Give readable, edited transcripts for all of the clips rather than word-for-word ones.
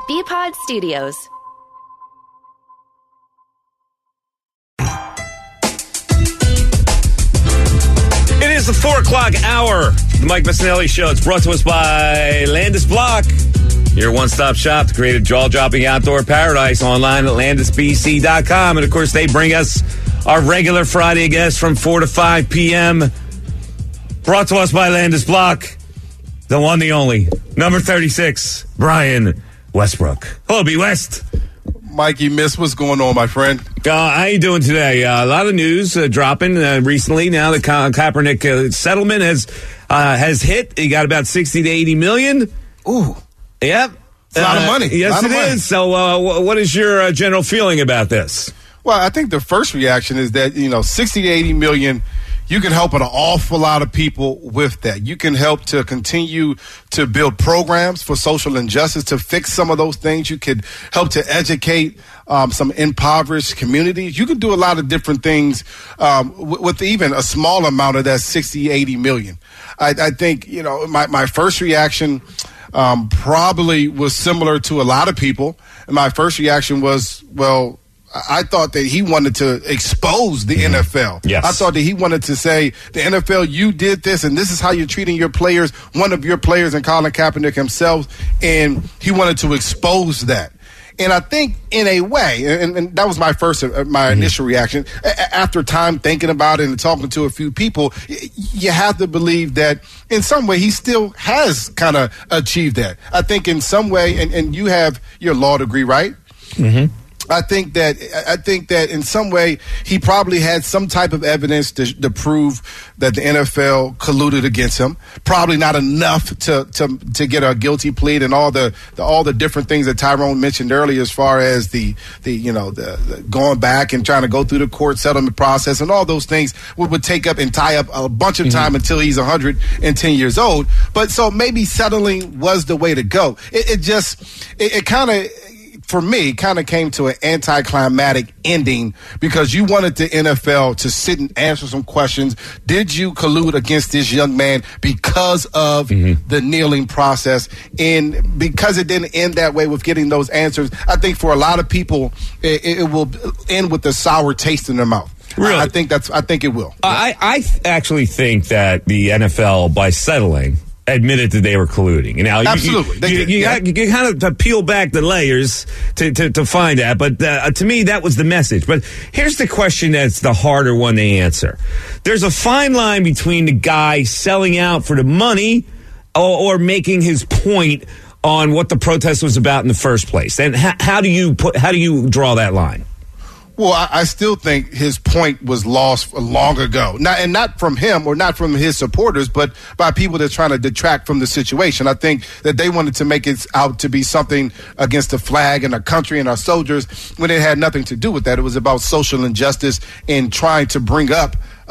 BPod Studios. It is the 4 o'clock hour. The Mike Missanelli Show. It's brought to us by Landis Block, your one-stop shop to create a jaw-dropping outdoor paradise online at landisbc.com. And, of course, they bring us our regular Friday guests from 4 to 5 p.m. Brought to us by Landis Block, the one, the only, number 36, Brian Westbrook. Hello, B. West. Mikey, miss, what's going on, my friend? How you doing today? A lot of news dropping recently. Now the Kaepernick settlement has hit. He got about 60 to 80 million. Ooh. Yep. It's a lot of money. Yes, it is. So what is your general feeling about this? Well, I think the first reaction is that, 60 to 80 million, you can help an awful lot of people with that. You can help to continue to build programs for social injustice, to fix some of those things. You could help to educate some impoverished communities. You could do a lot of different things with even a small amount of that 60, 80 million. I think, my first reaction probably was similar to a lot of people. And my first reaction was, well, I thought that he wanted to expose the NFL. Yes. I thought that he wanted to say, the NFL, you did this, and this is how you're treating your players, one of your players, and Colin Kaepernick himself, and he wanted to expose that. And I think in a way, and that was my initial reaction, after time thinking about it and talking to a few people, you have to believe that in some way he still has kind of achieved that. I think in some way, and you have your law degree, right? Mm-hmm. I think that in some way he probably had some type of evidence to prove that the NFL colluded against him. Probably not enough to get a guilty plea and all the different things that Tyrone mentioned earlier, as far as the going back and trying to go through the court settlement process and all those things would take up and tie up a bunch of time until he's 110 years old. But so maybe settling was the way to go. It kind of, for me, kind of came to an anticlimactic ending because you wanted the NFL to sit and answer some questions. Did you collude against this young man because of the kneeling process? And because it didn't end that way with getting those answers, I think for a lot of people, it will end with a sour taste in their mouth. Really? I think it will. I actually think that the NFL, by settling, admitted that they were colluding. Now, absolutely. You kind of peel back the layers to find that. But to me, that was the message. But here's the question that's the harder one to answer. There's a fine line between the guy selling out for the money or making his point on what the protest was about in the first place. And how do you draw that line? Well, I still think his point was lost long ago. Not from him or not from his supporters, but by people that are trying to detract from the situation. I think that they wanted to make it out to be something against the flag and our country and our soldiers when it had nothing to do with that. It was about social injustice and trying to bring up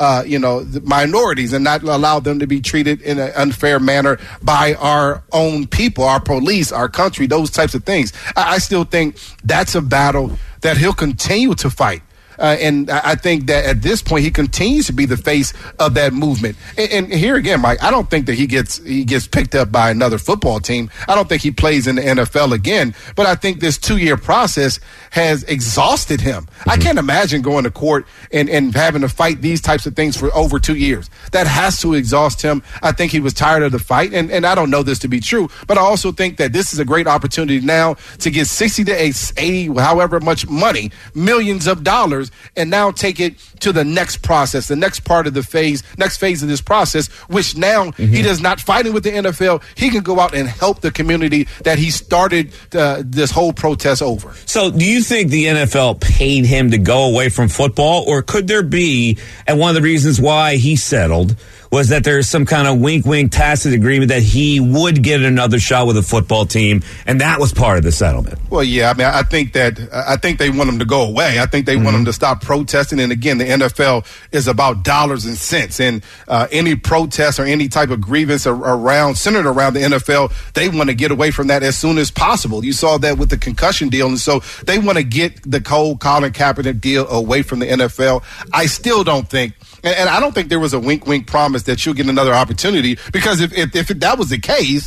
the minorities and not allow them to be treated in an unfair manner by our own people, our police, our country, those types of things. I still think that's a battle that he'll continue to fight. And I think that at this point he continues to be the face of that movement. And here again, Mike, I don't think that he gets picked up by another football team. I don't think he plays in the NFL again. But I think this 2-year process has exhausted him. I can't imagine going to court and having to fight these types of things for over 2 years. That has to exhaust him. I think he was tired of the fight. And I don't know this to be true, but I also think that this is a great opportunity now to get 60 to 80, however much money, millions of dollars, and now take it to the next process, the next part of the next phase of this process, which now he does not fighting with the NFL. He can go out and help the community that he started this whole protest over. So do you think the NFL paid him to go away from football, or could there be, and one of the reasons why he settled was that there's some kind of wink-wink tacit agreement that he would get another shot with a football team, and that was part of the settlement? Well, yeah, I mean, I think they want him to go away. I think they want him to stop protesting. And again, the NFL is about dollars and cents, and any protest or any type of grievance centered around the NFL, they want to get away from that as soon as possible. You saw that with the concussion deal, and so they want to get the Colin Kaepernick deal away from the NFL. I still don't think, and I don't think there was a wink-wink promise that you'll get another opportunity, because if that was the case,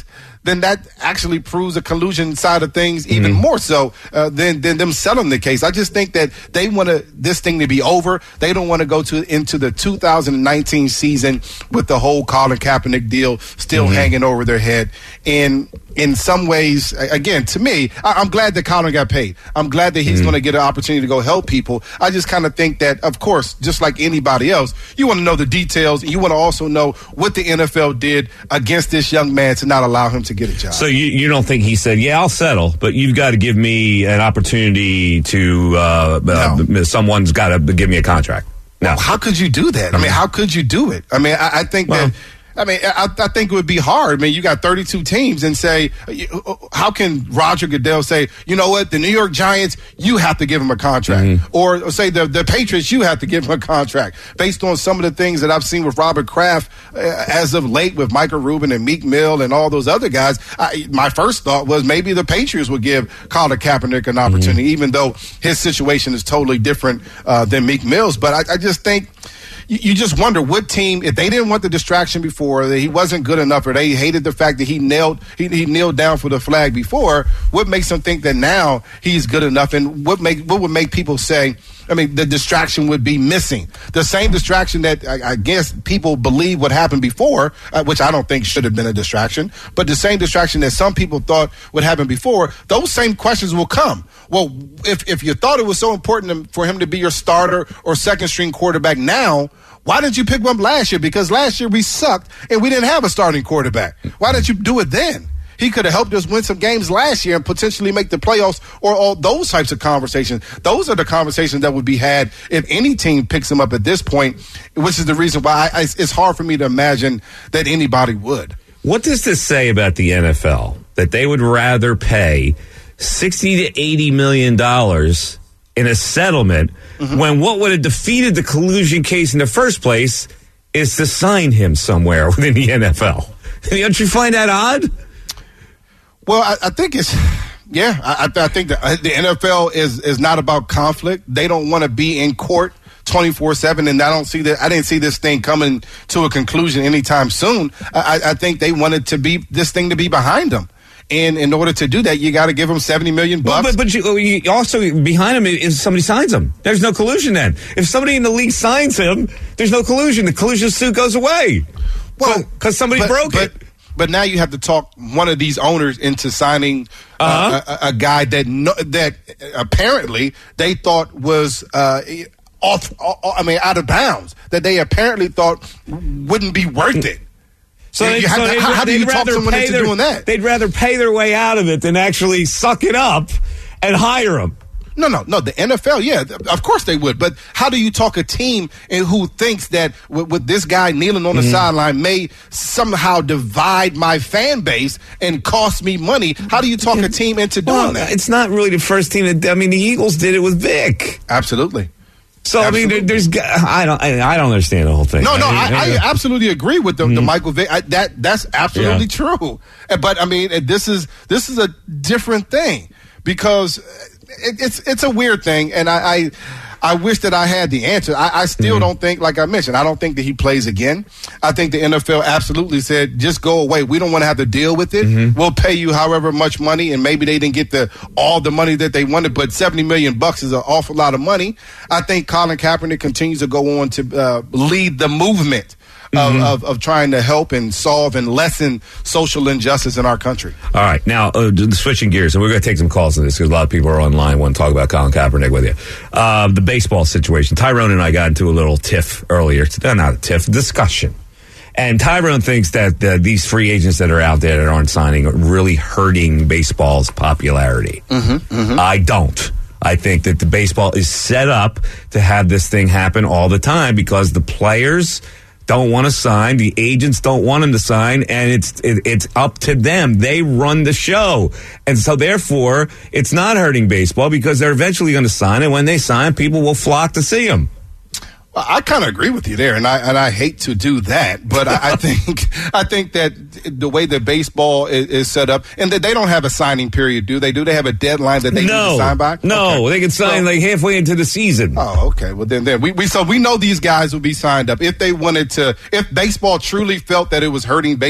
then that actually proves the collusion side of things even more so than them selling the case. I just think that they want this thing to be over. They don't want to go into the 2019 season with the whole Colin Kaepernick deal still hanging over their head. And in some ways, again, to me, I'm glad that Colin got paid. I'm glad that he's going to get an opportunity to go help people. I just kind of think that, of course, just like anybody else, you want to know the details. And you want to also know what the NFL did against this young man to not allow him to get a job. So you don't think he said, yeah, I'll settle, but you've got to give me an opportunity to someone's got to give me a contract. No. Well, how could you do that? I mean, how could you do it? I mean, I think that. I mean, I think it would be hard. I mean, you got 32 teams and say, how can Roger Goodell say, you know what, the New York Giants, you have to give him a contract. Or say the Patriots, you have to give him a contract. Based on some of the things that I've seen with Robert Kraft as of late with Michael Rubin and Meek Mill and all those other guys, my first thought was maybe the Patriots would give Colin Kaepernick an opportunity, even though his situation is totally different than Meek Mill's. But I just think, you just wonder what team, if they didn't want the distraction before, that he wasn't good enough, or they hated the fact that he kneeled down for the flag before, what makes them think that now he's good enough? And what would make people say, I mean, the distraction would be missing? The same distraction that I guess people believe what happened before, which I don't think should have been a distraction, but the same distraction that some people thought would happen before, those same questions will come. Well, if you thought it was so important for him to be your starter or second string quarterback now, why didn't you pick him up last year? Because last year we sucked and we didn't have a starting quarterback. Why didn't you do it then? He could have helped us win some games last year and potentially make the playoffs, or all those types of conversations. Those are the conversations that would be had if any team picks him up at this point, which is the reason why it's hard for me to imagine that anybody would. What does this say about the NFL? That they would rather pay $60 to $80 million in a settlement when what would have defeated the collusion case in the first place is to sign him somewhere within the NFL. Don't you find that odd? Well, I think it's, I think that the NFL is not about conflict. They don't want to be in court 24/7, and I didn't see this thing coming to a conclusion anytime soon. I think they wanted this thing to be behind them. And in order to do that, you got to give him $70 million. Well, but you also, behind him is somebody signs him. There's no collusion then. If somebody in the league signs him, there's no collusion. The collusion suit goes away. Well, because somebody broke it. But now you have to talk one of these owners into signing a guy that apparently they thought was out of bounds, that they apparently thought wouldn't be worth it. So how do you talk someone into doing that? They'd rather pay their way out of it than actually suck it up and hire him. No. The NFL, yeah, of course they would. But how do you talk a team who thinks that with this guy kneeling on the sideline may somehow divide my fan base and cost me money? How do you talk a team into doing that? It's not really the first team. The Eagles did it with Vic. Absolutely. So absolutely. I don't understand the whole thing. No, I absolutely agree with the Michael Vick. That's absolutely true. But I mean, this is a different thing because it's a weird thing, and I wish that I had the answer. I still don't think, like I mentioned, I don't think that he plays again. I think the NFL absolutely said, just go away. We don't want to have to deal with it. We'll pay you however much money, and maybe they didn't get all the money that they wanted, but $70 million is an awful lot of money. I think Colin Kaepernick continues to go on to lead the movement of trying to help and solve and lessen social injustice in our country. All right. Now, switching gears, and we're going to take some calls on this because a lot of people are online want to talk about Colin Kaepernick with you. The baseball situation. Tyrone and I got into a little tiff earlier. Not a tiff, discussion. And Tyrone thinks that these free agents that are out there that aren't signing are really hurting baseball's popularity. I don't. I think that the baseball is set up to have this thing happen all the time because the players don't want to sign, the agents don't want them to sign, and it's up to them. They run the show. And so therefore, it's not hurting baseball because they're eventually going to sign, and when they sign, people will flock to see them. I kind of agree with you there, and I hate to do that, but I think that the way that baseball is set up, and that they don't have a signing period, do they? Do they have a deadline that they need to sign by? No, okay. They can sign like halfway into the season. Oh, okay. Well, then we know these guys will be signed up if they wanted to. If baseball truly felt that it was hurting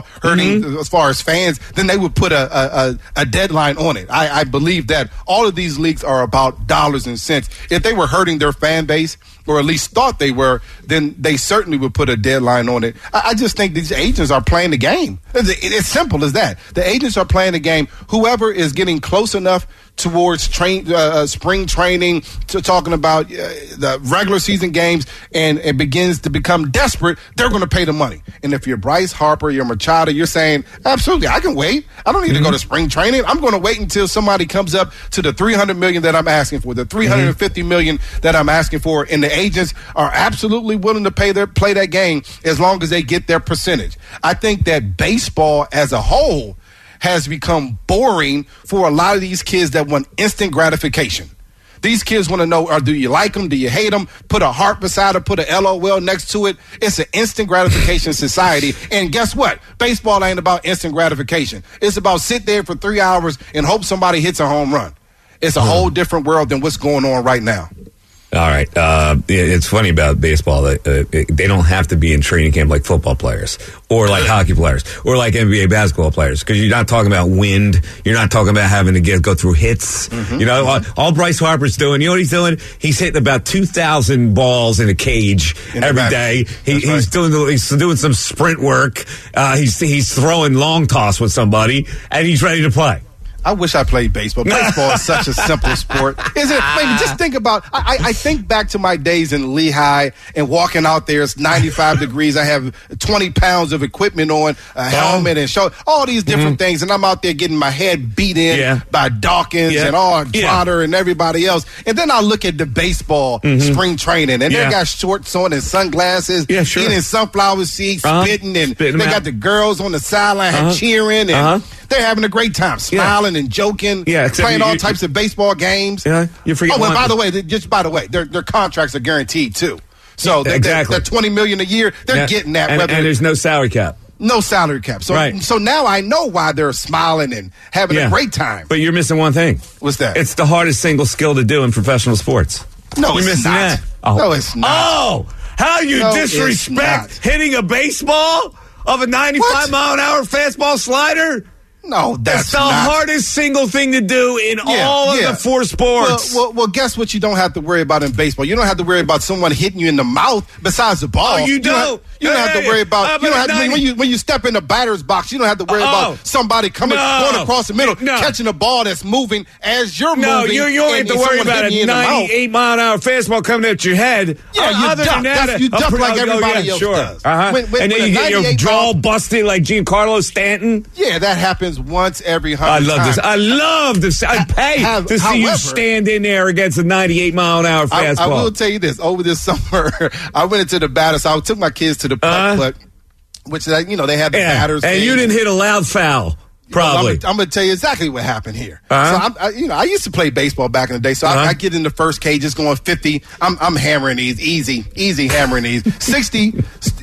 as far as fans, then they would put a deadline on it. I believe that all of these leagues are about dollars and cents. If they were hurting their fan base, or at least thought they were, then they certainly would put a deadline on it. I just think these agents are playing the game. It's simple as that. The agents are playing the game. Whoever is getting close enough towards spring training, to talking about the regular season games, and it begins to become desperate, they're going to pay the money. And if you're Bryce Harper, you're Machado, you're saying, absolutely, I can wait. I don't need to go to spring training. I'm going to wait until somebody comes up to the $300 million that I'm asking for, the $350 million that I'm asking for, and the agents are absolutely willing to play that game as long as they get their percentage. I think that baseball as a whole has become boring for a lot of these kids that want instant gratification. These kids want to know, do you like them? Do you hate them? Put a heart beside it, put a LOL next to it. It's an instant gratification society. And guess what? Baseball ain't about instant gratification. It's about sit there for 3 hours and hope somebody hits a home run. It's a whole different world than what's going on right now. All right. It's funny about baseball that they don't have to be in training camp like football players or like hockey players or like NBA basketball players, because you're not talking about wind. You're not talking about having to go through hits. You know, all Bryce Harper's doing, you know what he's doing? He's hitting about 2,000 balls in a cage every day. He's doing some sprint work. He's throwing long toss with somebody, and he's ready to play. I wish I played baseball. Baseball is such a simple sport. Is it? Maybe just think about, I think back to my days in Lehigh and walking out there. It's 95 degrees. I have 20 pounds of equipment on, a helmet and all these different things. And I'm out there getting my head beat in by Dawkins and Trotter and everybody else. And then I look at the baseball spring training, and they got shorts on and sunglasses, eating sunflower seeds, spitting, and they got the girls on the sideline cheering, and they're having a great time, smiling and joking, playing all types of baseball games. Yeah, you forget. Oh, and by the way, their contracts are guaranteed too. So they're $20 million a year. They're getting that. And there's no salary cap. No salary cap. So now I know why they're smiling and having a great time. But you're missing one thing. What's that? It's the hardest single skill to do in professional sports. No, you're missing that. No, it's not. Oh, how you disrespect hitting a baseball of a 95-mile-an-hour fastball slider? No, that's the hardest single thing to do in all of the four sports. Well, guess what you don't have to worry about in baseball? You don't have to worry about someone hitting you in the mouth besides the ball. Oh, you don't? You don't have to worry about when you step in the batter's box, you don't have to worry about somebody going across the middle, catching a ball that's moving as you're moving. No, you don't have to worry about a 98-mile-an-hour fastball coming at your head. Yeah, you duck like everybody else does. And then you get your jaw busted like Giancarlo Stanton. Yeah, that happens once every 100 times. I love this. I'd pay to see you stand in there against a 98-mile-an-hour fastball. I will tell you this. Over this summer, I went into the batters. I took my kids to the putt, which they had the batters. And you didn't hit a loud foul. Probably. I'm going to tell you exactly what happened here. So I used to play baseball back in the day. So I get in the first cage, just going 50. I'm hammering these easy hammering these 60.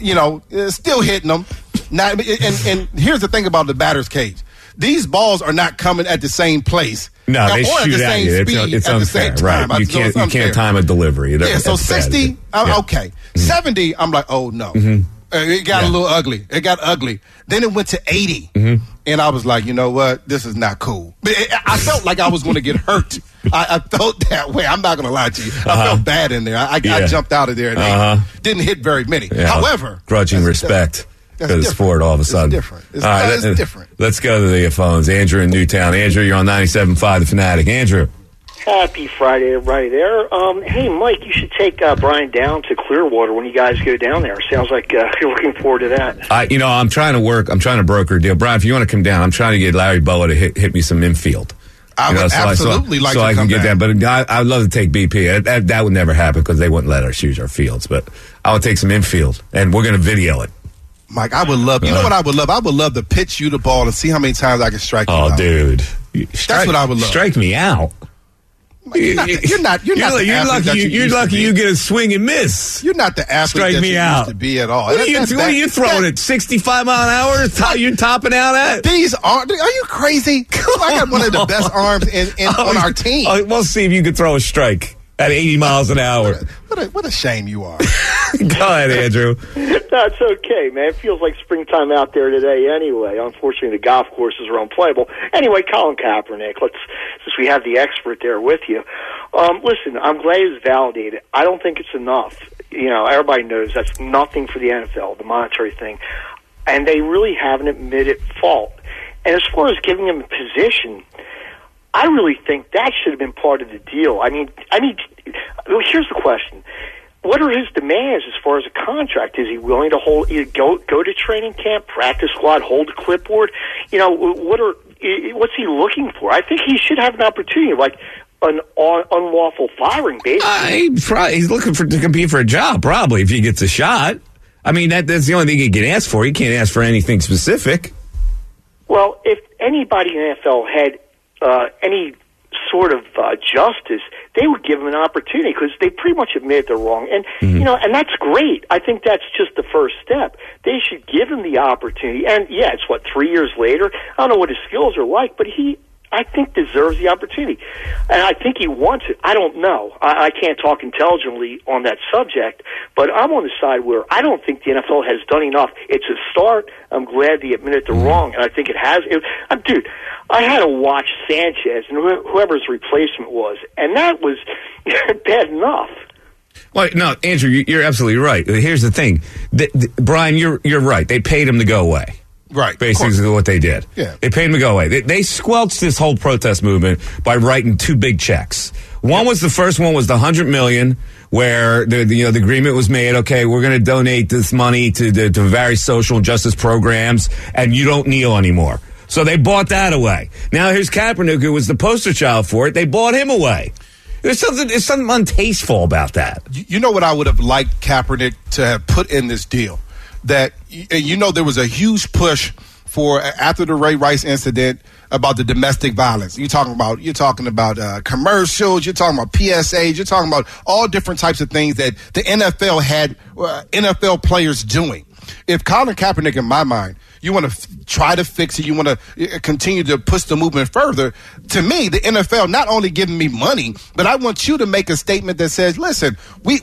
Still hitting them. Now, and here's the thing about the batter's cage. These balls are not coming at the same place. No, they shoot at the same speed it's at unfair, the same time. Right? You can't time a delivery. So 60, okay. 70, I'm like, oh no. It got a little ugly. It got ugly. Then it went to 80. And I was like, you know what? This is not cool. But I felt like I was going to get hurt. I felt that way. I'm not going to lie to you. I felt bad in there. I jumped out of there and didn't hit very many. However. Grudging respect. To the sport all of a sudden. It's different. It's different. Let's go to the phones. Andrew in Newtown. Andrew, you're on 97.5 The Fanatic. Andrew. Happy Friday, everybody there. Hey, Mike, you should take Brian down to Clearwater when you guys go down there. Sounds like you're looking forward to that. I'm trying to broker a deal. Brian, if you want to come down, I'm trying to get Larry Boa to hit me some infield. I would absolutely like to I can get down. that. But I'd love to take BP. That would never happen because they wouldn't let us use our fields. But I would take some infield, and we're going to video it. Mike, I would love, you know what I would love? I would love to pitch you the ball and see how many times I can strike you out. Oh, dude. That's what I would love. Strike me out. You're lucky you get a swing and miss. You're not the athlete Strike that me you out. used to be at all. What are you throwing at 65 mile an hour? You're topping out at? These are you crazy? I got one of the best arms on our team. We'll see if you can throw a strike at 80 miles an hour. What a shame you are. Go ahead, Andrew. That's okay, man. It feels like springtime out there today anyway. Unfortunately, the golf courses are unplayable. Anyway, Colin Kaepernick, since we have the expert there with you, listen, I'm glad it's validated. I don't think it's enough. Everybody knows that's nothing for the NFL, the monetary thing. And they really haven't admitted fault. And as far as giving him a position, I really think that should have been part of the deal. I mean, here's the question. What are his demands as far as a contract? Is he willing to go to training camp, practice squad, hold a clipboard? What's he looking for? I think he should have an opportunity, like an unlawful firing, basically. He's looking to compete for a job, probably, if he gets a shot. I mean, that's the only thing he can ask for. He can't ask for anything specific. Well, if anybody in the NFL had any sort of justice, they would give him an opportunity because they pretty much admit they're wrong. And, and that's great. I think that's just the first step. They should give him the opportunity. And, yeah, it's 3 years later. I don't know what his skills are like, but I think deserves the opportunity. And I think he wants it. I don't know. I can't talk intelligently on that subject, but I'm on the side where I don't think the NFL has done enough. It's a start. I'm glad they admitted they're wrong, and I think it has. Dude, I had to watch Sanchez and whoever's replacement was, and that was bad enough. Well, no, Andrew, you're absolutely right. Here's the thing. Brian, you're right. They paid him to go away. Right. Basically what they did. Yeah. They paid him to go away. They squelched this whole protest movement by writing 2 big checks. The first one was the $100 million, where the agreement was made. Okay, we're going to donate this money to various social justice programs, and you don't kneel anymore. So they bought that away. Now here's Kaepernick, who was the poster child for it. They bought him away. There's something untasteful about that. You know what I would have liked Kaepernick to have put in this deal? That, there was a huge push for after the Ray Rice incident about the domestic violence. You're talking about commercials, you're talking about PSAs, you're talking about all different types of things that the NFL had NFL players doing. If Colin Kaepernick, in my mind, you want to try to fix it, you want to continue to push the movement further, to me, the NFL not only giving me money, but I want you to make a statement that says, listen,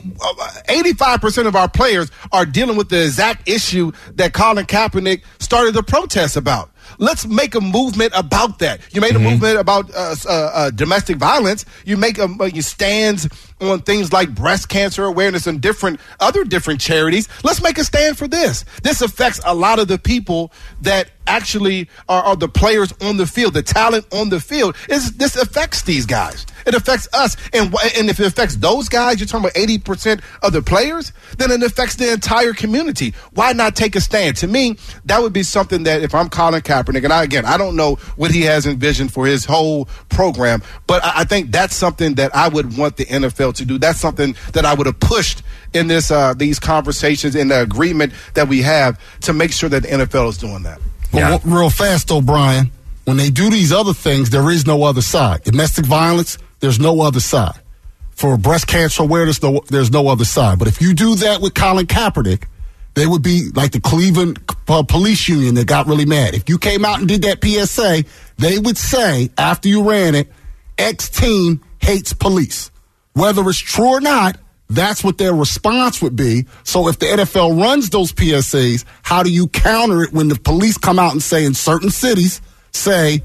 85% of our players are dealing with the exact issue that Colin Kaepernick started the protest about. Let's make a movement about that. You made a movement about domestic violence. You make you stands on things like breast cancer awareness and other different charities. Let's make a stand for this. This affects a lot of the people that actually are the players on the field, the talent on the field. This affects these guys. It affects us. And if it affects those guys, you're talking about 80% of the players, then it affects the entire community. Why not take a stand? To me, that would be something that if I'm Colin Kaepernick, and I don't know what he has envisioned for his whole program, but I think that's something that I would want the NFL to do. That's something that I would have pushed in these conversations, in the agreement that we have, to make sure that the NFL is doing that. Yeah. Real fast, though, Brian, when they do these other things, there is no other side. Domestic violence, there's no other side. For breast cancer awareness, there's no other side. But if you do that with Colin Kaepernick, they would be like the Cleveland police union that got really mad. If you came out and did that PSA, they would say, after you ran it, X team hates police. Whether it's true or not, that's what their response would be. So if the NFL runs those PSAs, how do you counter it when the police come out and say in certain cities, the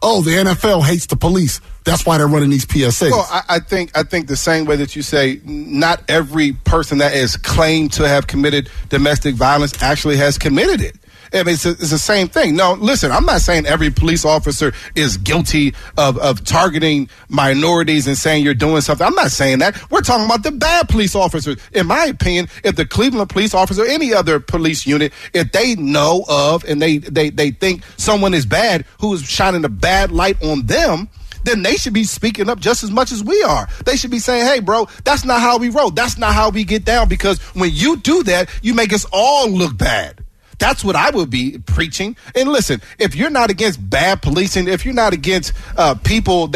NFL hates the police? That's why they're running these PSAs. Well, I think the same way that you say not every person that is claimed to have committed domestic violence actually has committed it. I mean, it's the same thing. No, listen, I'm not saying every police officer is guilty of targeting minorities and saying you're doing something. I'm not saying that. We're talking about the bad police officers. In my opinion, if the Cleveland police officer or any other police unit, if they know of and they think someone is bad who is shining a bad light on them, then they should be speaking up just as much as we are. They should be saying, hey, bro, that's not how we roll. That's not how we get down, because when you do that, you make us all look bad. That's what I would be preaching. And listen, if you're not against bad policing, if you're not against people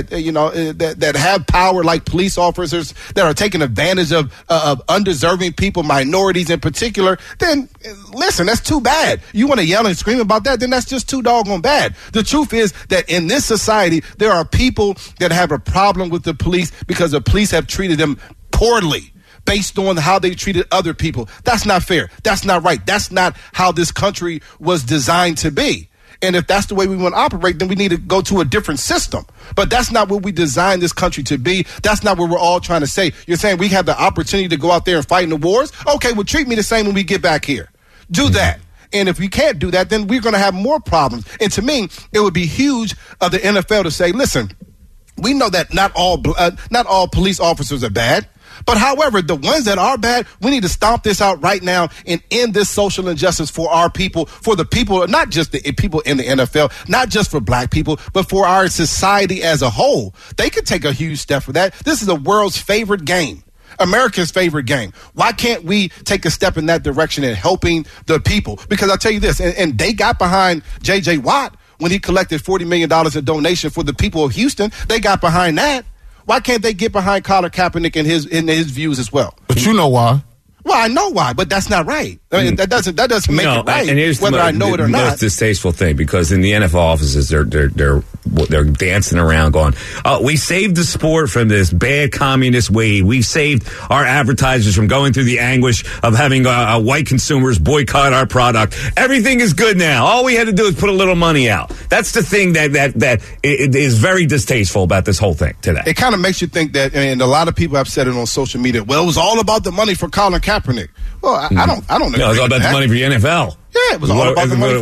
that have power, like police officers that are taking advantage of undeserving people, minorities in particular, then listen, that's too bad. You want to yell and scream about that, then that's just too doggone bad. The truth is that in this society, there are people that have a problem with the police because the police have treated them poorly, based on how they treated other people. That's not fair. That's not right. That's not how this country was designed to be. And if that's the way we want to operate, then we need to go to a different system. But that's not what we designed this country to be. That's not what we're all trying to say. You're saying we have the opportunity to go out there and fight in the wars? Okay, well, treat me the same when we get back here. Do that. And if we can't do that, then we're going to have more problems. And to me, it would be huge of the NFL to say, listen, we know that not all police officers are bad. But however, the ones that are bad, we need to stomp this out right now and end this social injustice for our people, for the people, not just the people in the NFL, not just for black people, but for our society as a whole. They could take a huge step for that. This is the world's favorite game, America's favorite game. Why can't we take a step in that direction in helping the people? Because I'll tell you this, and they got behind J.J. Watt when he collected $40 million in donation for the people of Houston. They got behind that. Why can't they get behind Colin Kaepernick in his views as well? But you know why. Well, I know why, but that's not right. I mean, that doesn't make it right. And here's whether I know it or not. The most distasteful thing, because in the NFL offices, they're dancing around, going, "Oh, we saved the sport from this bad communist wave. We've saved our advertisers from going through the anguish of having white consumers boycott our product. Everything is good now. All we had to do is put a little money out." That's the thing that is very distasteful about this whole thing today. It kind of makes you think that, and a lot of people have said it on social media. Well, it was all about the money for Colin Kaepernick. Well, I don't know. No, it was all about the money for the NFL. Yeah, it was all about the money.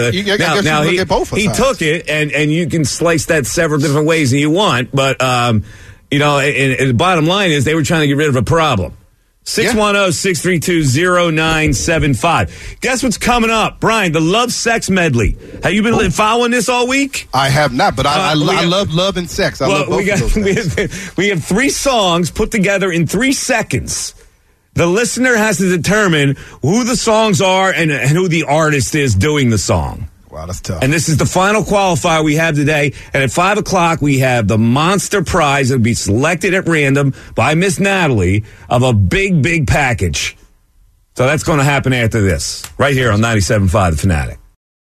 He took it, and you can slice that several different ways that you want. But and the bottom line is they were trying to get rid of a problem. 610-632-0975. Guess what's coming up, Brian? The Love Sex Medley. Have you been following this all week? I have not, but I love love and sex. I love both of those things. We have 3 songs put together in 3 seconds. The listener has to determine who the songs are and who the artist is doing the song. Wow, that's tough. And this is the final qualifier we have today. And at 5 o'clock, we have the monster prize that will be selected at random by Miss Natalie of a big, big package. So that's going to happen after this, right here on 97.5 The Fanatic.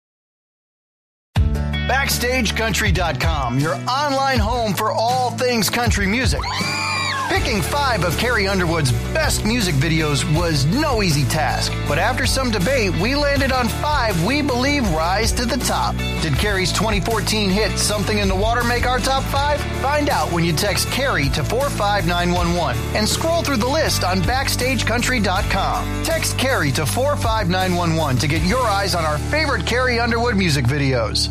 BackstageCountry.com, your online home for all things country music. Picking 5 of Carrie Underwood's best music videos was no easy task, but after some debate, we landed on 5 we believe rise to the top. Did Carrie's 2014 hit Something in the Water make our top 5? Find out when you text Carrie to 45911 and scroll through the list on BackstageCountry.com. Text Carrie to 45911 to get your eyes on our favorite Carrie Underwood music videos.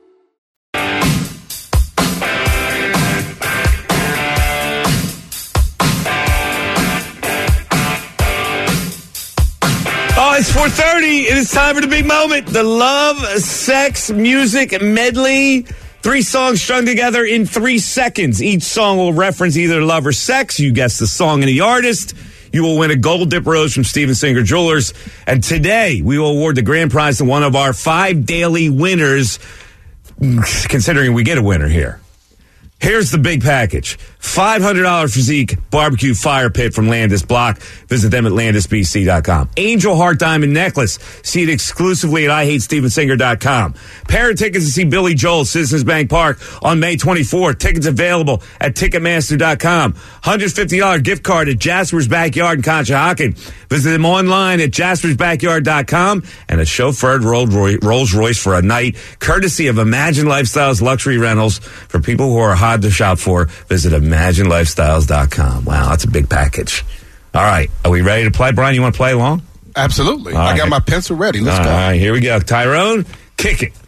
Oh, it's 4:30. It is time for the big moment. The Love, Sex, Music Medley. 3 songs strung together in 3 seconds. Each song will reference either love or sex. You guess the song and the artist. You will win a gold dip rose from Steven Singer Jewelers. And today, we will award the grand prize to one of our 5 daily winners, considering we get a winner here. Here's the big package. $500 Physique Barbecue Fire Pit from Landis Block. Visit them at LandisBC.com. Angel Heart Diamond Necklace. See it exclusively at IHateStevenSinger.com. Pair of tickets to see Billy Joel at Citizens Bank Park on May 24th. Tickets available at Ticketmaster.com. $150 gift card at Jasper's Backyard in Conshohocken. Visit them online at Jasper'sBackyard.com. And a chauffeured Rolls Royce for a night, courtesy of Imagine Lifestyles Luxury Rentals. For people who are hard to shop for, visit ImagineLifestyles.com. Wow, that's a big package. All right, are we ready to play? Brian, you want to play along? Absolutely. I got my pencil ready. Let's go. All right, here we go. Tyrone, kick it.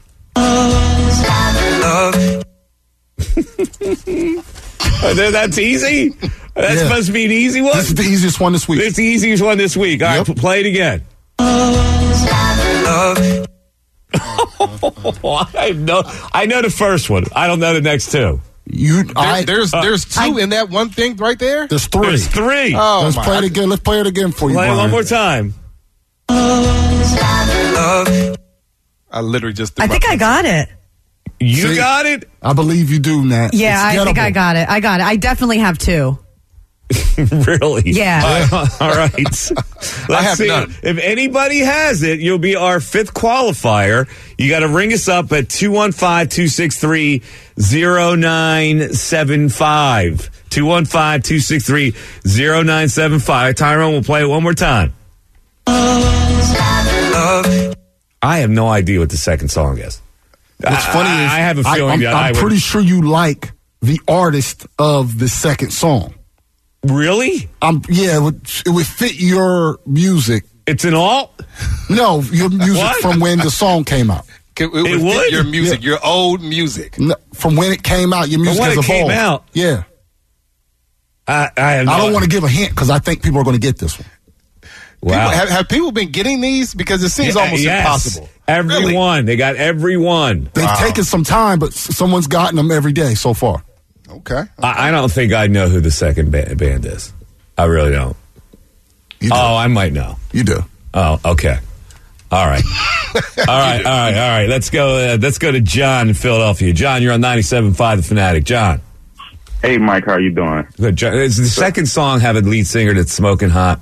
That's easy? That's supposed to be an easy one? This is the easiest one this week. It's the easiest one this week. All right, play it again. I know the first one. I don't know the next 2. There's 2 in that one thing right there? There's 3. There's 3. Oh, Let's play it again. Let's play it again for you, Play Brian. it one more time. I literally just. I think I got it. You got it? I believe you do, Nat. Yeah, I think I got it. I definitely have 2. Really? Yeah. All right. Let's have see. none. If anybody has it, you'll be our 5th qualifier. You got to ring us up at 215-263-0975. 215-263-0975. Tyrone will play it one more time. I have no idea what the second song is. What's funny is I have a feeling that I'm pretty sure you like the artist of the second song. Really? Yeah, it would fit your music. It's an alt? No, your music from when the song came out. It would fit your music, your old music. No, from when it came out, your music has evolved. When it came out? Yeah. I don't want to give a hint because I think people are going to get this one. Wow. Have people been getting these? Because it seems almost impossible. Everyone. Really? They got everyone. They've taken some time, but someone's gotten them every day so far. Okay. I don't think I know who the second band is. I really don't. You do. Oh, I might know. You do. Oh, okay. All right. All right. Let's go to John in Philadelphia. John, you're on 97.5 The Fanatic. John. Hey, Mike, how you doing? Good. John, does the second song have a lead singer that's smoking hot?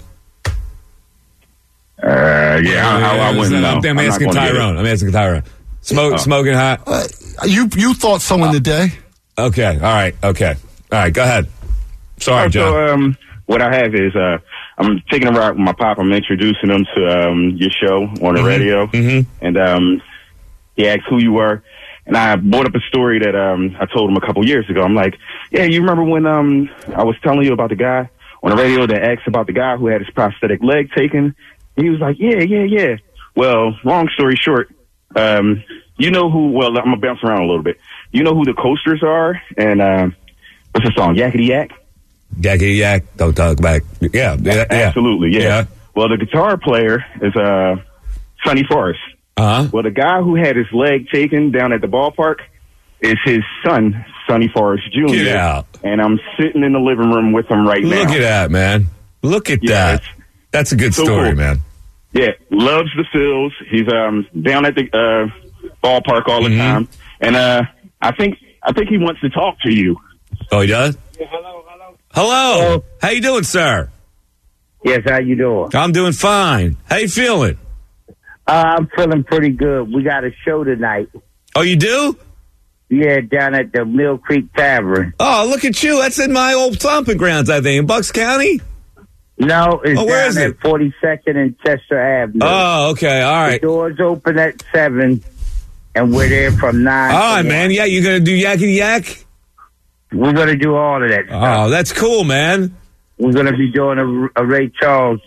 I wouldn't know. I'm asking Tyrone. Smoking hot? You thought so in the day. Okay. All right. Go ahead. Sorry, John. So, what I have is I'm taking a ride with my pop. I'm introducing him to your show on the radio. Mm-hmm. And he asked who you were. And I brought up a story that I told him a couple years ago. I'm like, yeah, you remember when I was telling you about the guy on the radio that asked about the guy who had his prosthetic leg taken? And he was like, yeah. Well, long story short, you know who, well, I'm going to bounce around a little bit. You know who the Coasters are? And what's the song? Yakety Yak? Yakety Yak, don't talk back. Yeah. Absolutely, yeah. Well, the guitar player is Sonny Forrest. Uh-huh. Well, the guy who had his leg taken down at the ballpark is his son, Sonny Forrest Jr. Get out. And I'm sitting in the living room with him right now. Look at that, man. Look at that. That's a good story, cool. Man. Yeah, loves the Phils. He's down at the ballpark all the time. And I think he wants to talk to you. Oh, he does? Yeah, hello. How you doing, sir? Yes, how you doing? I'm doing fine. How you feeling? I'm feeling pretty good. We got a show tonight. Oh, you do? Yeah, down at the Mill Creek Tavern. Oh, look at you. That's in my old stomping grounds, I think, in Bucks County? No, it's where down at 42nd and Chester Avenue. Oh, okay. All right. The doors open at 7, and we're there from 9. All right, man. Yeah, you going to do Yakety Yak? We're going to do all of that stuff. Oh, that's cool, man. We're going to be doing a Ray Charles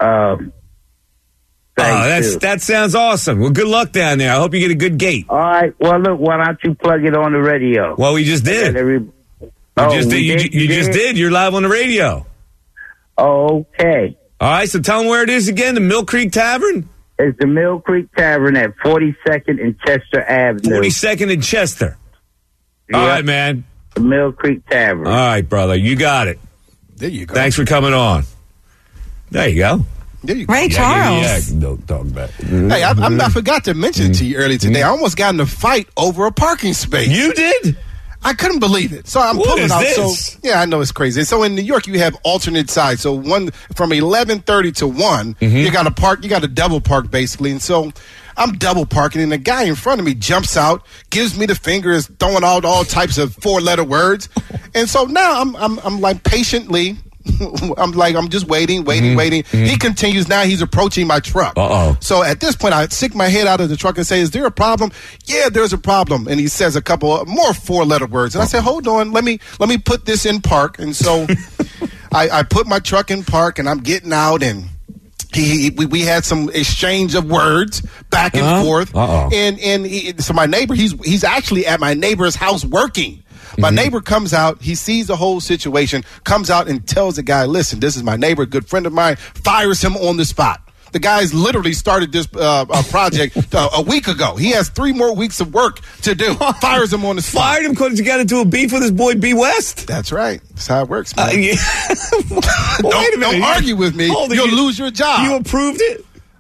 that sounds awesome. Well, good luck down there. I hope you get a good gate. All right. Well, look, why don't you plug it on the radio? Well, we just did. You just did. You're live on the radio. Okay. All right, so tell them where it is again, the Mill Creek Tavern? It's the Mill Creek Tavern at 42nd and Chester Avenue. 42nd and Chester. Yep. All right, man. The Mill Creek Tavern. All right, brother. You got it. There you go. Thanks for coming on. There you go. Ray Charles. Don't talk about it. Hey, I forgot to mention to you earlier today, I almost got in a fight over a parking space. You did? I couldn't believe it. So I'm pulling out. This? So yeah, I know it's crazy. So in New York, you have alternate sides. So one from 11:30 to 1, you got to park. You got to double park basically. And so I'm double parking, and the guy in front of me jumps out, gives me the finger, is throwing out all types of 4-letter words. And so now I'm like patiently. I'm just waiting. He continues. Now he's approaching my truck. So at this point, I stick my head out of the truck and say, "Is there a problem?" "Yeah, there's a problem." And he says a couple more 4-letter words. And I said, "Hold on, let me put this in park." And so I put my truck in park, and I'm getting out, and we had some exchange of words back and forth. So my neighbor, he's actually at my neighbor's house working. My neighbor comes out, he sees the whole situation, comes out and tells the guy, "Listen, this is my neighbor, good friend of mine," fires him on the spot. The guy's literally started this project a week ago. He has 3 more weeks of work to do. Fires him on the spot. Fired him because he got into a beef with his boy B. West? That's right. That's how it works, man. Wait a minute. Don't argue with me. You'll lose your job. You approved it?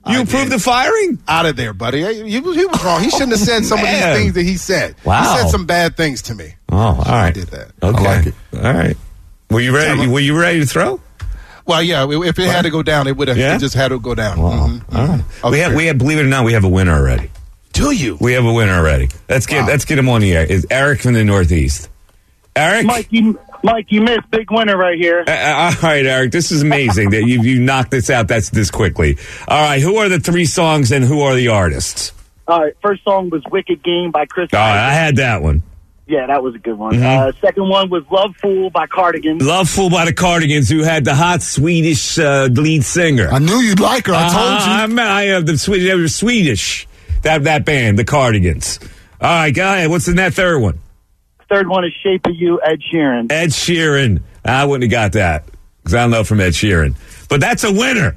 You approved the firing? Out of there, buddy. He was wrong. He shouldn't have said some of these things that he said. Wow. He said some bad things to me. Oh, all right. I did that. Okay. I like it. All right. Were you ready? Were you ready to throw? Well, yeah. If it had to go down, it would have just had to go down. Wow. All right. We have. Believe it or not, we have a winner already. Do you? We have a winner already. Let's get him on the air. It's Eric from the Northeast. Eric? Mike, you missed big winner right here. All right, Eric. This is amazing that you knocked this out this quickly. All right. Who are the 3 songs and who are the artists? All right. First song was Wicked Game by Chris. All right. I had that one. Yeah, that was a good one. Mm-hmm. Second one was Love Fool by Cardigans. Love Fool by the Cardigans, who had the hot Swedish lead singer. I knew you'd like her. I told you. I have the Swedish. They were Swedish. That band, the Cardigans. All right, go ahead. What's in that third one? Third one is Shape of You, Ed Sheeran. Ed Sheeran. I wouldn't have got that because I don't know from Ed Sheeran. But that's a winner.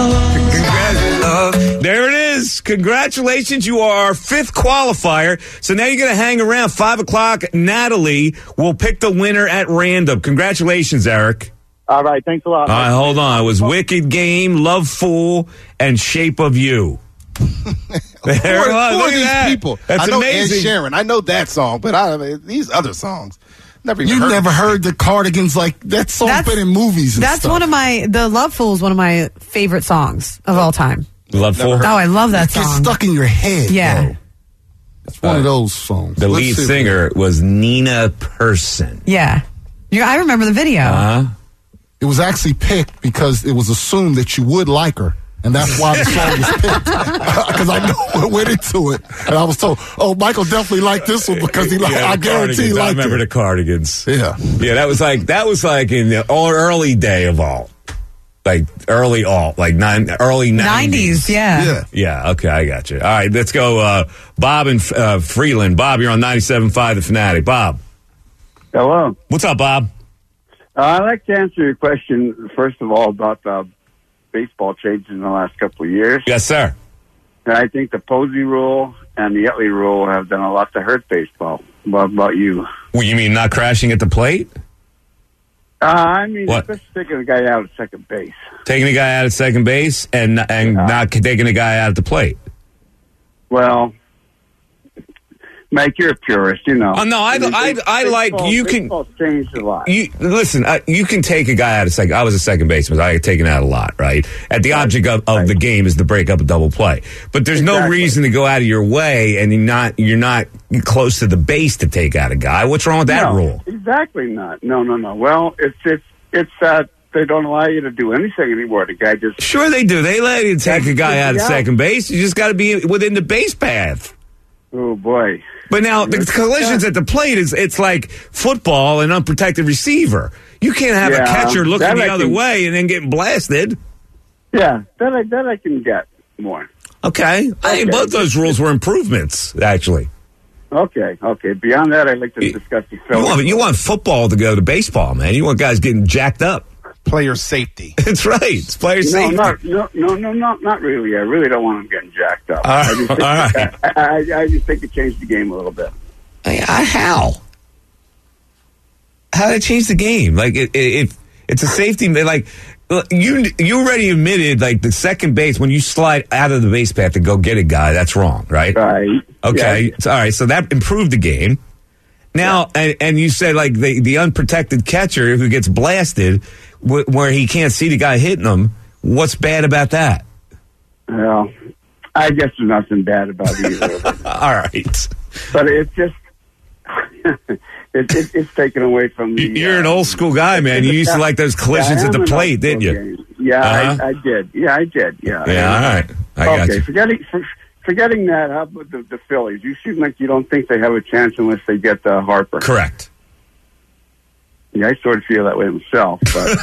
There it is. Congratulations. You are our 5th qualifier. So now you're going to hang around 5 o'clock. Natalie will pick the winner at random. Congratulations, Eric. All right. Thanks a lot. All right, hold on. It was Wicked Game, Love Fool, and Shape of You. There who are these people? That's I know amazing. Ed Sheeran. I know that song, but these other songs, never heard the Cardigans. Like that song's been in movies. And that's stuff. one of the Love Fool is one of my favorite songs of all time. Love Fool. Oh, I love that song. It's stuck in your head. Yeah, though. It's one of those songs. The lead singer was Nina Persson. Yeah, I remember the video. It was actually picked because it was assumed that you would like her. And that's why the song was picked. Because I know went into it. And I was told, Michael definitely liked this one because I guarantee he liked it. I remember the Cardigans. Yeah. Yeah, that was like in the early day of alt. Like early alt, like early 90s. Yeah, okay, I got you. All right, let's go Bob and Freeland. Bob, you're on 97.5 The Fanatic. Bob. Hello. What's up, Bob? I'd like to answer your question, first of all, about the baseball changes in the last couple of years. Yes, sir. And I think the Posey rule and the Utley rule have done a lot to hurt baseball. What about you? Well, you mean not crashing at the plate? I mean, what? Just taking a guy out at second base. Taking a guy out at second base and not taking a guy out at the plate. Well, Mike, you're a purist, you know. Oh no, I like you can. Baseball's changed a lot. Listen, you can take a guy out of second. I was a second baseman. I get taken out a lot, right? At the object of the game is to break up a double play. But there's no reason to go out of your way, and you're not close to the base to take out a guy. What's wrong with that rule? Exactly not. No. Well, it's they don't allow you to do anything anymore. The guy just sure they do. They let you take a guy out of second base. You just got to be within the base path. Oh boy. But now the collisions at the plate it's like football and unprotected receiver. You can't have a catcher looking the other way and then getting blasted. Yeah, that I can get more. Okay. I think both those rules were improvements, actually. Okay. Beyond that, I'd like to discuss the film. You want football to go to baseball, man. You want guys getting jacked up. Player safety. That's right. It's player safety. No, not really. I really don't want them getting jacked up. I just think it changed the game a little bit. How? How did it change the game? Like, it's a safety. Like, you already admitted, like, the second base, when you slide out of the base path to go get a guy, that's wrong, right? Right. Okay. Yeah. All right. So that improved the game. Now, and you said, like, the unprotected catcher who gets blasted where he can't see the guy hitting him, what's bad about that? Well, I guess there's nothing bad about either of them. All right. But it's just, it's taken away from the... You're an old school guy, man. You used to like those collisions at the plate, didn't you? Game. Yeah, I did. Yeah, I did. Yeah, all right. I got you. Forgetting that, how about the Phillies? You seem like you don't think they have a chance unless they get Harper. Correct. Yeah, I sort of feel that way myself.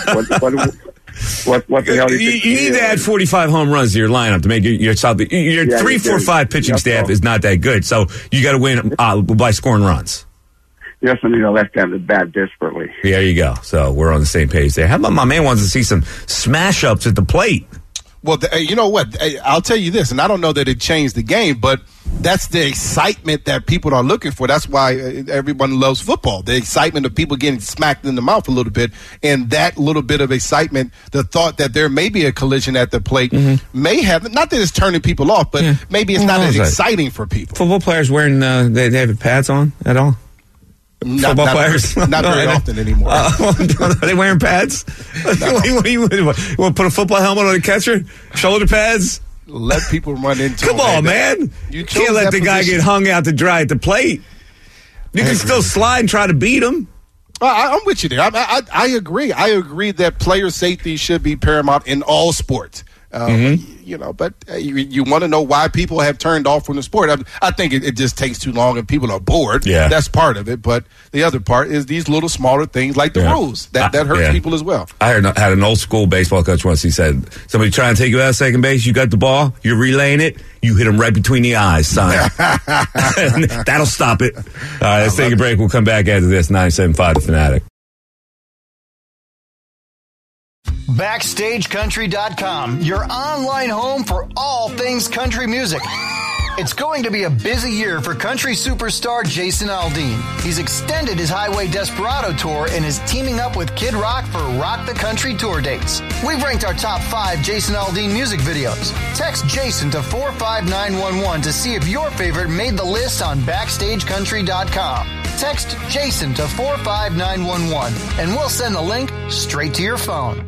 But what the hell do you think? You need to add 45 home runs to your lineup to make your 3-4-5 pitching staff is not that good. So you got to win by scoring runs. Yes, I mean, left hand is bad desperately. There you go. So we're on the same page there. How about my man wants to see some smash ups at the plate? Well, you know what? I'll tell you this, and I don't know that it changed the game, but that's the excitement that people are looking for. That's why everyone loves football. The excitement of people getting smacked in the mouth a little bit, and that little bit of excitement, the thought that there may be a collision at the plate may have, not that it's turning people off, but maybe it's not as exciting for people. Football players wearing, they have pads on at all? Football players? Not very often anymore. Are they wearing pads? What do you want to put a football helmet on a catcher? Shoulder pads? Let people run into Come on, man. You can't let the guy get hung out to dry at the plate. You can still slide and try to beat him. I'm with you there. I agree. I agree that player safety should be paramount in all sports. You know, but you want to know why people have turned off from the sport. I think it just takes too long and people are bored. Yeah. That's part of it. But the other part is these little smaller things like the rules. That hurts people as well. I had an old school baseball coach once. He said, somebody trying to take you out of second base, you got the ball, you're relaying it, you hit him right between the eyes, son. That'll stop it. All right, let's take a break. We'll come back after this. 97.5 The Fanatic. BackstageCountry.com, your online home for all things country music. It's going to be a busy year for country superstar Jason Aldean. He's extended his Highway Desperado tour and is teaming up with Kid Rock for Rock the Country tour dates. We've ranked our top 5 Jason Aldean music videos. Text Jason to 45911 to see if your favorite made the list on BackstageCountry.com. Text Jason to 45911 and we'll send the link straight to your phone.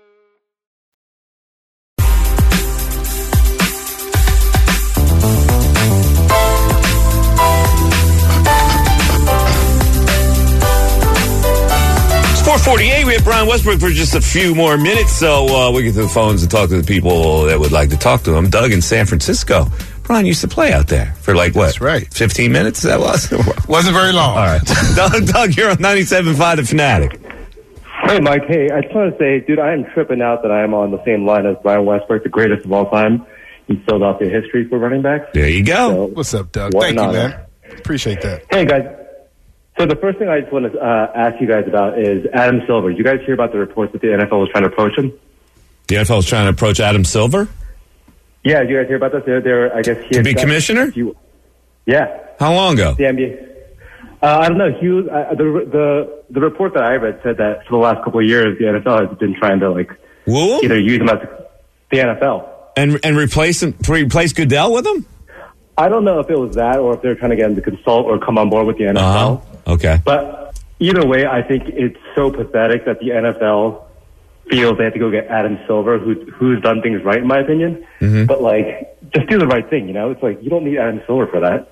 It's 4:48. We have Brian Westbrook for just a few more minutes, so we get to the phones and talk to the people that would like to talk to them. Doug in San Francisco. Brian used to play out there for what? That's right. 15 minutes, that was? Wasn't very long. All right. Doug, you're on 97.5 The Fanatic. Hey, Mike. Hey, I just want to say, dude, I am tripping out that I am on the same line as Brian Westbrook, the greatest of all time in Philadelphia history for running backs. There you go. So, what's up, Doug? Thank you, man. Appreciate that. Hey, guys. So the first thing I just want to ask you guys about is Adam Silver. You guys hear about the reports that the NFL was trying to approach him? The NFL was trying to approach Adam Silver? Yeah, did you guys hear about this? I guess he to be commissioner? Yeah. How long ago? The NBA. I don't know. He was, the report that I read said that for the last couple of years, the NFL has been trying to either use him as the NFL and replace Goodell with him. I don't know if it was that or if they're trying to get him to consult or come on board with the NFL. Okay. But either way, I think it's so pathetic that the NFL feels they have to go get Adam Silver, who's done things right, in my opinion. Mm-hmm. But, just do the right thing, you know? It's you don't need Adam Silver for that.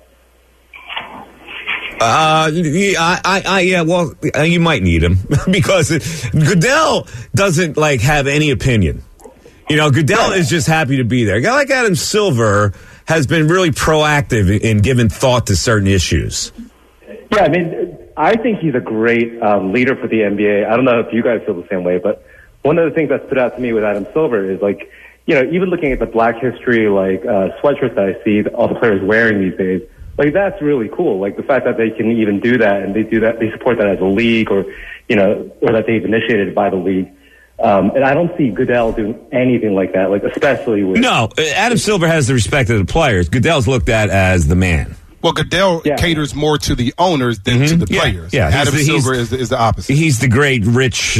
You might need him because Goodell doesn't, have any opinion. You know, Goodell is just happy to be there. A guy like Adam Silver has been really proactive in giving thought to certain issues. Yeah, I mean, I think he's a great leader for the NBA. I don't know if you guys feel the same way, but one of the things that stood out to me with Adam Silver is even looking at the Black History sweatshirts that I see all the players wearing these days, that's really cool. The fact that they can even do that and they do that, they support that as a league or that they've initiated it by the league. And I don't see Goodell doing anything like that, especially with... No, Adam Silver has the respect of the players. Goodell's looked at as the man. Well, Goodell caters more to the owners than to the players. Yeah. Adam Silver is the opposite. He's the great rich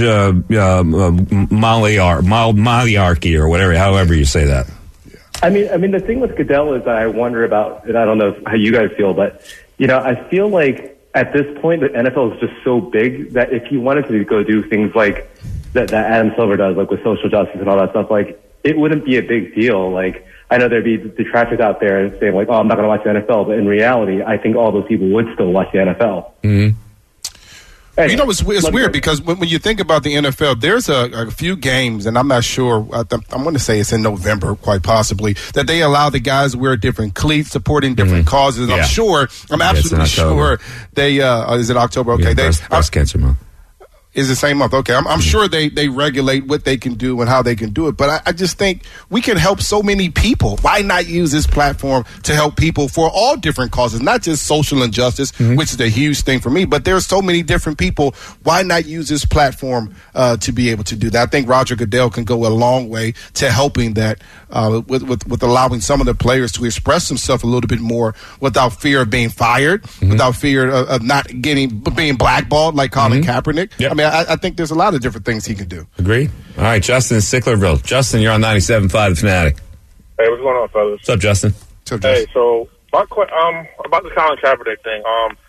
Maliarchy or whatever, however you say that. I mean, the thing with Goodell is that I wonder about, and I don't know how you guys feel, but, I feel like at this point the NFL is just so big that if he wanted to go do things like that Adam Silver does, with social justice and all that stuff, it wouldn't be a big deal. I know there'd be detractors out there saying oh, I'm not going to watch the NFL, but in reality, I think all those people would still watch the NFL. Mm-hmm. Anyway, it's weird because when you think about the NFL, there's a few games, and I'm not sure, I'm going to say it's in November, quite possibly, that they allow the guys to wear different cleats, supporting different causes. I'm absolutely sure they, is it October? Okay. Breast cancer month. Is the same month. Okay. I'm sure they regulate what they can do and how they can do it. But I just think we can help so many people. Why not use this platform to help people for all different causes, not just social injustice, which is a huge thing for me, but there's so many different people. Why not use this platform to be able to do that? I think Roger Goodell can go a long way to helping that with allowing some of the players to express themselves a little bit more without fear of being fired, without fear of not being blackballed like Colin Kaepernick. Yep. I mean, I think there's a lot of different things he can do. Agree. All right, Justin in Sicklerville. Justin, you're on 97.5 The Fanatic. Hey, what's going on, fellas? What's up, Justin? Hey, so about the Colin Kaepernick thing,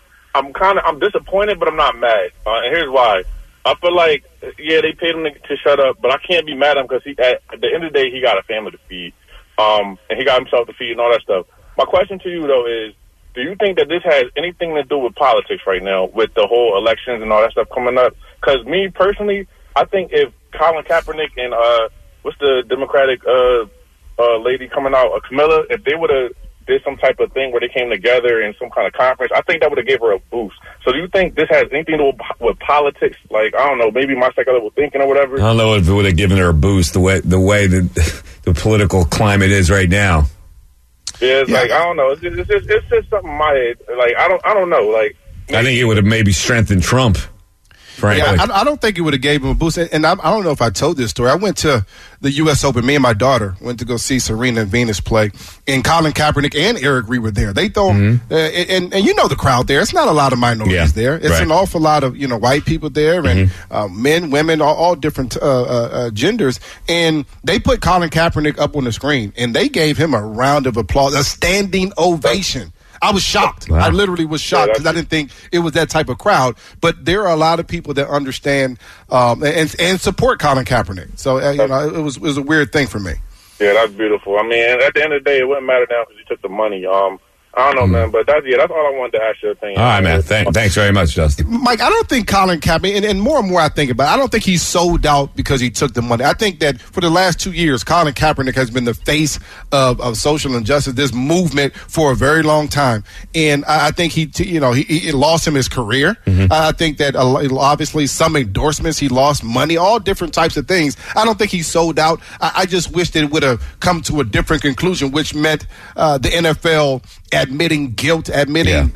I'm disappointed, but I'm not mad. And here's why. I feel like, yeah, they paid him to shut up, but I can't be mad at him because at the end of the day, he got a family to feed, and he got himself to feed and all that stuff. My question to you, though, is, do you think that this has anything to do with politics right now, with the whole elections and all that stuff coming up? Because me, personally, I think if Colin Kaepernick and, what's the Democratic lady coming out, Camilla, if they would have did some type of thing where they came together in some kind of conference, I think that would have gave her a boost. So do you think this has anything to do with politics? Like, I don't know, maybe my psychological thinking or whatever? I don't know if it would have given her a boost the way that the political climate is right now. Yeah, it's like, I don't know. It's just something in my head. Like, I don't know. Like, I think it would have maybe strengthened Trump. Frankly. Yeah, I don't think it would have gave him a boost. And I don't know if I told this story. I went to the U.S. Open. Me and my daughter went to go see Serena and Venus play. And Colin Kaepernick and Eric Reed were there. They throw and you know the crowd there. It's not a lot of minorities there. It's an awful lot of white people there and men, women, all different genders. And they put Colin Kaepernick up on the screen and they gave him a round of applause, a standing ovation. I was shocked. Wow. I literally was shocked because I didn't think it was that type of crowd. But there are a lot of people that understand and support Colin Kaepernick. So it was a weird thing for me. Yeah, that's beautiful. I mean, at the end of the day, it wouldn't matter now because he took the money. I don't know, man, but that's all I wanted to ask your opinion. All right, man. Thanks very much, Justin. Mike, I don't think Colin Kaepernick, and more I think about it, I don't think he's sold out because he took the money. I think that for the last 2 years, Colin Kaepernick has been the face of social injustice, this movement for a very long time. And I think he lost him his career. I think that obviously some endorsements, he lost money, all different types of things. I don't think he's sold out. I just wish that it would have come to a different conclusion, which meant the NFL admitting guilt, admitting,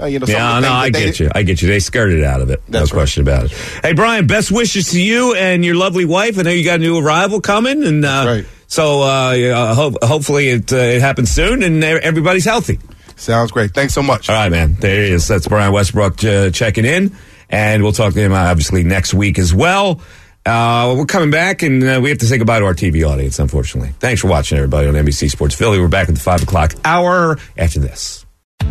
I get you. They skirted out of it. That's no question about it. Hey, Brian, best wishes to you and your lovely wife. I know you got a new arrival coming, and so hopefully it happens soon and everybody's healthy. Sounds great. Thanks so much. All right, man. There he is. That's Brian Westbrook checking in, and we'll talk to him obviously next week as well. We're coming back, and we have to say goodbye to our TV audience, unfortunately. Thanks for watching, everybody, on NBC Sports Philly. We're back at the 5 o'clock hour after this.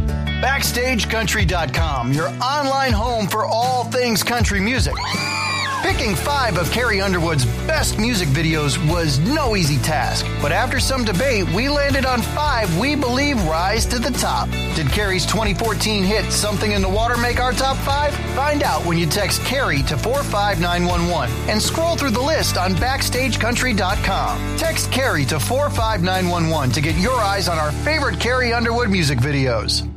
BackstageCountry.com, your online home for all things country music. Picking 5 of Carrie Underwood's best music videos was no easy task, but after some debate, we landed on 5 we believe rise to the top. Did Carrie's 2014 hit Something in the Water make our top 5? Find out when you text Carrie to 45911 and scroll through the list on BackstageCountry.com. Text Carrie to 45911 to get your eyes on our favorite Carrie Underwood music videos.